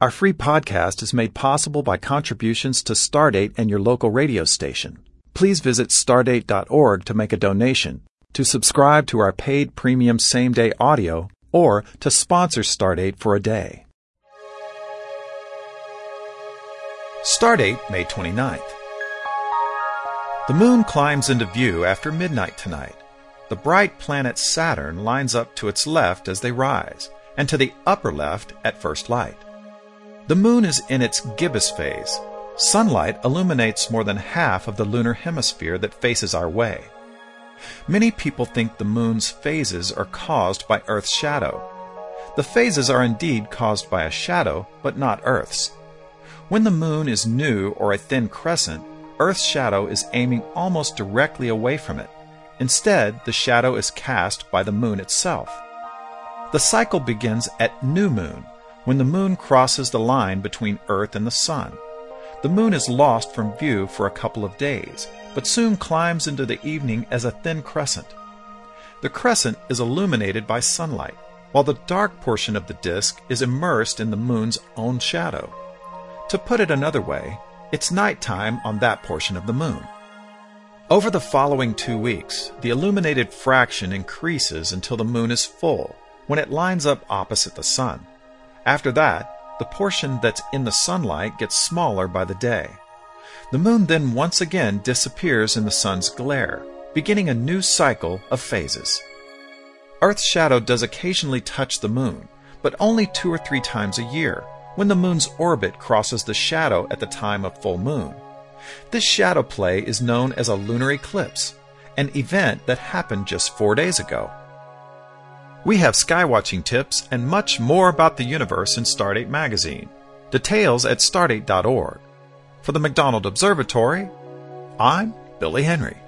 Our free podcast is made possible by contributions to Stardate and your local radio station. Please visit stardate.org to make a donation, to subscribe to our paid premium same-day audio, or to sponsor Stardate for a day. Stardate, May 29th. The moon climbs into view after midnight tonight. The bright planet Saturn lines up to its left as they rise, and to the upper left at first light. The moon is in its gibbous phase. Sunlight illuminates more than half of the lunar hemisphere that faces our way. Many people think the moon's phases are caused by Earth's shadow. The phases are indeed caused by a shadow, but not Earth's. When the moon is new or a thin crescent, Earth's shadow is aiming almost directly away from it. Instead, the shadow is cast by the moon itself. The cycle begins at new moon, when the moon crosses the line between Earth and the sun. The moon is lost from view for a couple of days, but soon climbs into the evening as a thin crescent. The crescent is illuminated by sunlight, while the dark portion of the disk is immersed in the moon's own shadow. To put it another way, it's nighttime on that portion of the moon. Over the following 2 weeks, the illuminated fraction increases until the moon is full, when it lines up opposite the sun. After that, the portion that's in the sunlight gets smaller by the day. The moon then once again disappears in the sun's glare, beginning a new cycle of phases. Earth's shadow does occasionally touch the moon, but only 2 or 3 times a year, when the moon's orbit crosses the shadow at the time of full moon. This shadow play is known as a lunar eclipse, an event that happened just 4 days ago. We have skywatching tips and much more about the universe in Stardate magazine. Details at stardate.org. For the McDonald Observatory, I'm Billy Henry.